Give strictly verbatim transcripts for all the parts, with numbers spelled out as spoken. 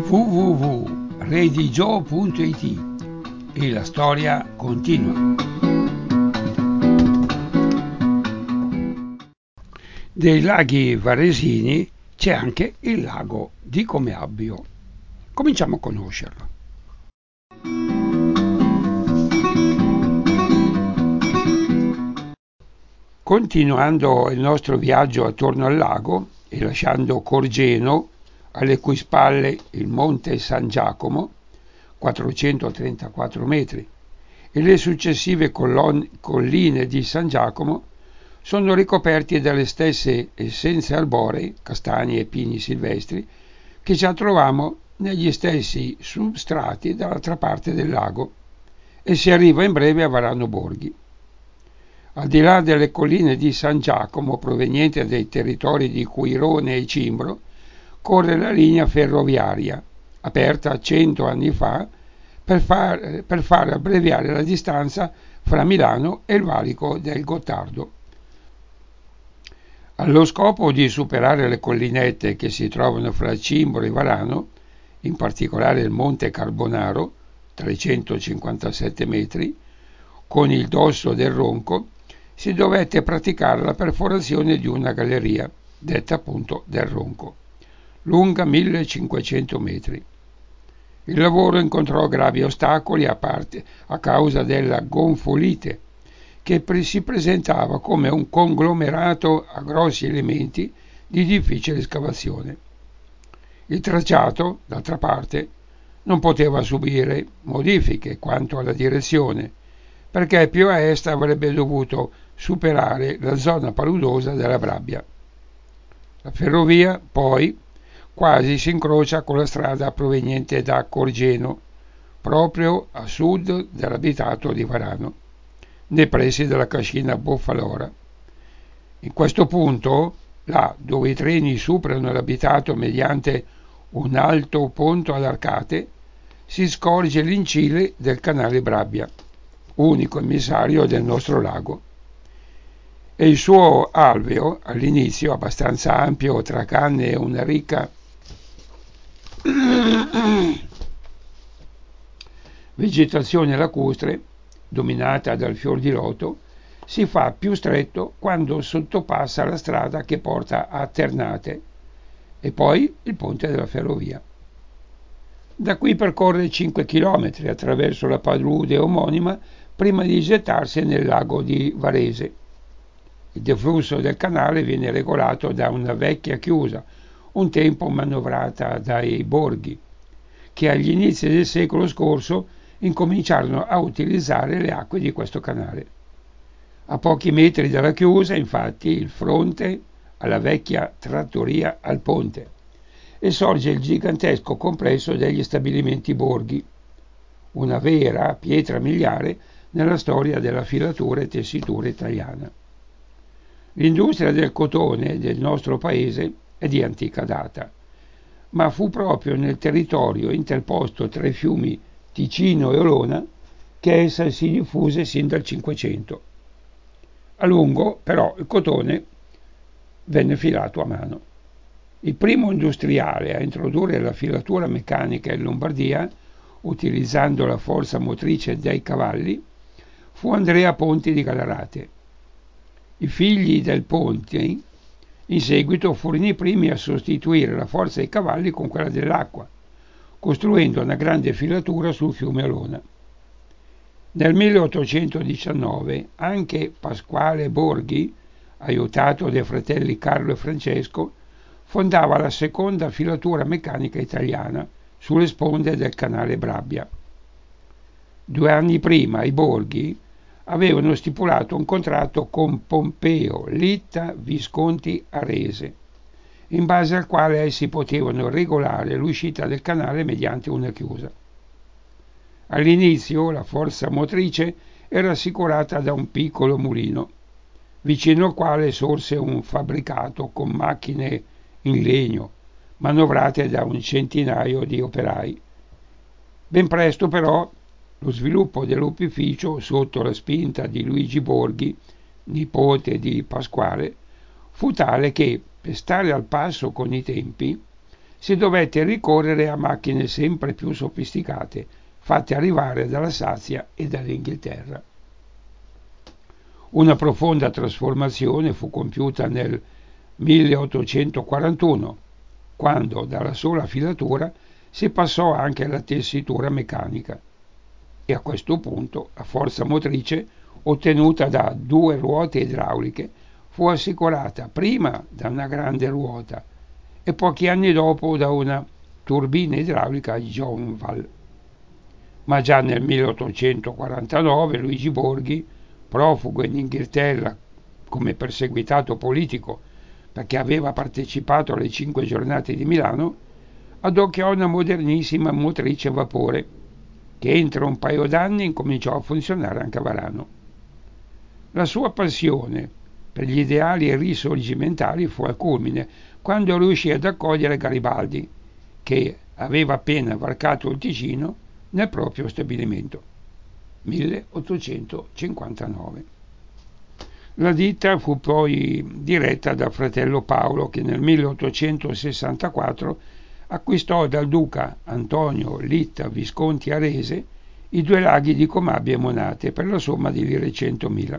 w w w punto redigio punto it e la storia continua. Dei laghi varesini c'è anche il lago di Comeabbio. Cominciamo a conoscerlo. Continuando il nostro viaggio attorno al lago e lasciando Corgeno, alle cui spalle il monte San Giacomo, quattrocentotrentaquattro metri, e le successive collon- colline di San Giacomo sono ricoperti dalle stesse essenze arboree, castagni e pini silvestri, che già trovavamo negli stessi substrati dall'altra parte del lago, e si arriva in breve a Varano Borghi. Al di là delle colline di San Giacomo, provenienti dai territori di Quirone e Cimbro, corre la linea ferroviaria, aperta cento anni fa per far, per far abbreviare la distanza fra Milano e il valico del Gottardo. Allo scopo di superare le collinette che si trovano fra Cimbro e Varano, in particolare il Monte Carbonaro, trecentocinquantasette metri, con il dosso del Ronco, si dovette praticare la perforazione di una galleria, detta appunto del Ronco, lunga millecinquecento metri. Il lavoro incontrò gravi ostacoli a parte a causa della gonfolite, che si presentava come un conglomerato a grossi elementi di difficile scavazione. Il tracciato, d'altra parte, non poteva subire modifiche quanto alla direzione, perché più a est avrebbe dovuto superare la zona paludosa della Brabbia. La ferrovia, poi, quasi si incrocia con la strada proveniente da Corgeno, proprio a sud dell'abitato di Varano, nei pressi della cascina Boffalora. In questo punto, là dove i treni superano l'abitato mediante un alto ponte ad arcate, si scorge l'incile del canale Brabbia, unico emissario del nostro lago. E il suo alveo, all'inizio abbastanza ampio tra canne e una ricca vegetazione lacustre, dominata dal fior di loto, si fa più stretto quando sottopassa la strada che porta a Ternate e poi il ponte della ferrovia. Da qui percorre cinque chilometri attraverso la palude omonima prima di gettarsi nel lago di Varese. Il deflusso del canale viene regolato da una vecchia chiusa, un tempo manovrata dai borghi, che agli inizi del secolo scorso incominciarono a utilizzare le acque di questo canale. A pochi metri dalla chiusa, infatti, il fronte alla vecchia trattoria al ponte, e sorge il gigantesco complesso degli stabilimenti borghi, una vera pietra miliare nella storia della filatura e tessitura italiana. L'industria del cotone del nostro paese è di antica data, ma fu proprio nel territorio interposto tra i fiumi Ticino e Olona che essa si diffuse sin dal Cinquecento. A lungo, però, il cotone venne filato a mano. Il primo industriale a introdurre la filatura meccanica in Lombardia, utilizzando la forza motrice dei cavalli, fu Andrea Ponti di Gallarate. I figli del Ponti, in seguito, furono i primi a sostituire la forza dei cavalli con quella dell'acqua, costruendo una grande filatura sul fiume Olona. Nel milleottocentodiciannove anche Pasquale Borghi, aiutato dai fratelli Carlo e Francesco, fondava la seconda filatura meccanica italiana sulle sponde del canale Brabbia. Due anni prima i Borghi avevano stipulato un contratto con Pompeo Litta Visconti Arese, in base al quale essi potevano regolare l'uscita del canale mediante una chiusa. All'inizio la forza motrice era assicurata da un piccolo mulino, vicino al quale sorse un fabbricato con macchine in legno, manovrate da un centinaio di operai. Ben presto però lo sviluppo dell'opificio, sotto la spinta di Luigi Borghi, nipote di Pasquale, fu tale che, per stare al passo con i tempi, si dovette ricorrere a macchine sempre più sofisticate, fatte arrivare dall'Alsazia e dall'Inghilterra. Una profonda trasformazione fu compiuta nel milleottocentoquarantuno, quando dalla sola filatura si passò anche alla tessitura meccanica e a questo punto la forza motrice ottenuta da due ruote idrauliche fu assicurata prima da una grande ruota e pochi anni dopo da una turbina idraulica Johnvall. Ma già nel milleottocentoquarantanove Luigi Borghi, profugo in Inghilterra come perseguitato politico perché aveva partecipato alle cinque giornate di Milano, adocchiò una modernissima motrice a vapore che entro un paio d'anni incominciò a funzionare anche a Varano. La sua passione per gli ideali risorgimentali fu al culmine quando riuscì ad accogliere Garibaldi, che aveva appena varcato il Ticino, nel proprio stabilimento. milleottocentocinquantanove. La ditta fu poi diretta da fratello Paolo, che nel milleottocentosessantaquattro acquistò dal duca Antonio Litta Visconti Arese i due laghi di Comabia e Monate per la somma di lire centomila.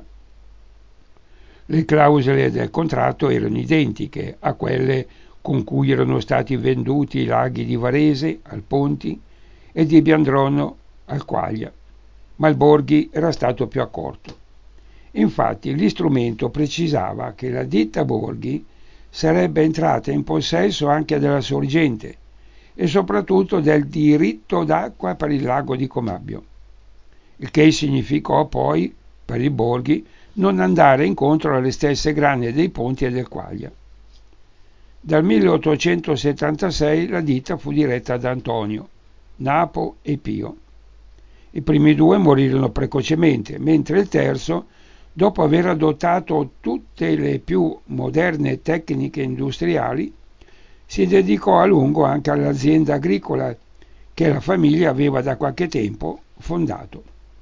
Le clausole del contratto erano identiche a quelle con cui erano stati venduti i laghi di Varese al Ponti e di Biandrono al Quaglia, ma il Borghi era stato più accorto. Infatti l'istrumento precisava che la ditta Borghi sarebbe entrata in possesso anche della sorgente e soprattutto del diritto d'acqua per il lago di Comabio, il che significò poi per il Borghi non andare incontro alle stesse grane dei Ponti e del Quaglia. Dal milleottocentosettantasei la ditta fu diretta da Antonio, Napo e Pio. I primi due morirono precocemente, mentre il terzo, dopo aver adottato tutte le più moderne tecniche industriali, si dedicò a lungo anche all'azienda agricola che la famiglia aveva da qualche tempo fondato.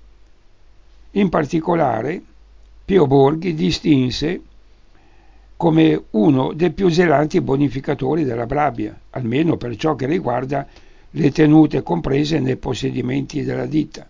In particolare, Pio Borghi distinse come uno dei più zelanti bonificatori della Brabia, almeno per ciò che riguarda le tenute comprese nei possedimenti della ditta.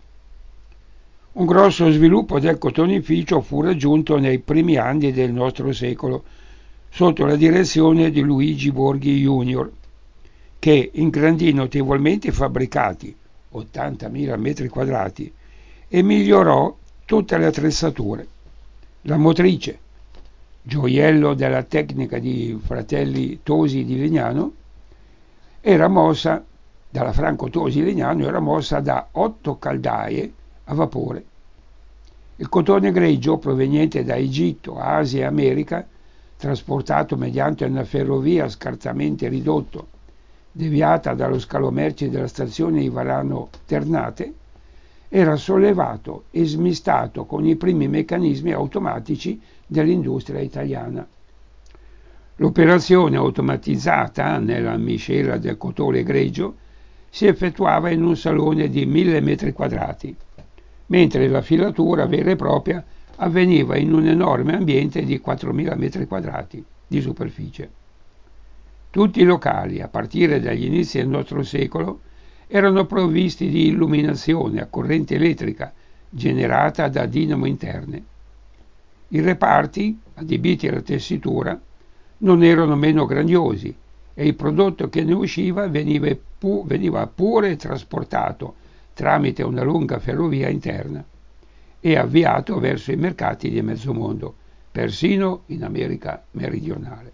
Un grosso sviluppo del cotonificio fu raggiunto nei primi anni del nostro secolo, sotto la direzione di Luigi Borghi junior, che ingrandì notevolmente i fabbricati, ottantamila metri quadrati, e migliorò tutte le attrezzature. La motrice, gioiello della tecnica di fratelli Tosi di Legnano, era mossa dalla Franco Tosi Legnano, era mossa da otto caldaie a vapore. Il cotone greggio proveniente da Egitto, Asia e America, trasportato mediante una ferrovia scarsamente ridotto, deviata dallo scalo merci della stazione di Varano Ternate, era sollevato e smistato con i primi meccanismi automatici dell'industria italiana. L'operazione automatizzata nella miscela del cotone greggio si effettuava in un salone di mille metri quadrati, mentre la filatura vera e propria avveniva in un enorme ambiente di quattromila metri quadrati di superficie. Tutti i locali, a partire dagli inizi del nostro secolo, erano provvisti di illuminazione a corrente elettrica generata da dinamo interne. I reparti, adibiti alla tessitura, non erano meno grandiosi e il prodotto che ne usciva veniva, pu- veniva pure trasportato tramite una lunga ferrovia interna e avviato verso i mercati di mezzo mondo, persino in America meridionale.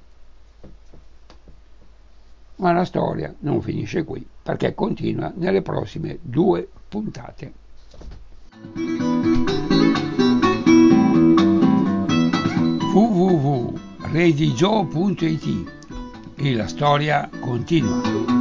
Ma la storia non finisce qui, perché continua nelle prossime due puntate. w w w punto redigio punto it e la storia continua.